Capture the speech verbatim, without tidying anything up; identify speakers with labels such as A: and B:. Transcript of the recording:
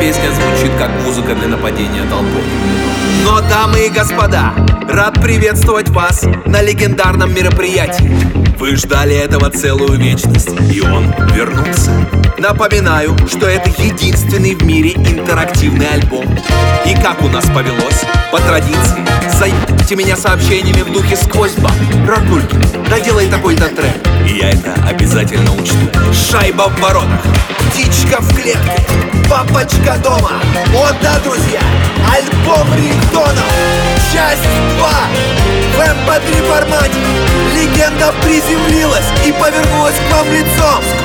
A: песня звучит как музыка для нападения толпой.
B: Но, дамы и господа, рад приветствовать вас на легендарном мероприятии. Вы ждали этого целую вечность, и он вернулся. Напоминаю, что это единственный в мире интерактивный альбом. И как у нас повелось, по традиции, заебите меня сообщениями в духе сквозь баб. Ракульки, наделай такой-то трек, и я это обязательно учту. Шайба в воротах, птичка в клетке, папочка дома. Вот да, друзья, альбом рингтонов, часть два. В эм пэ три формате легенда приземлилась и повернулась к вам лицом.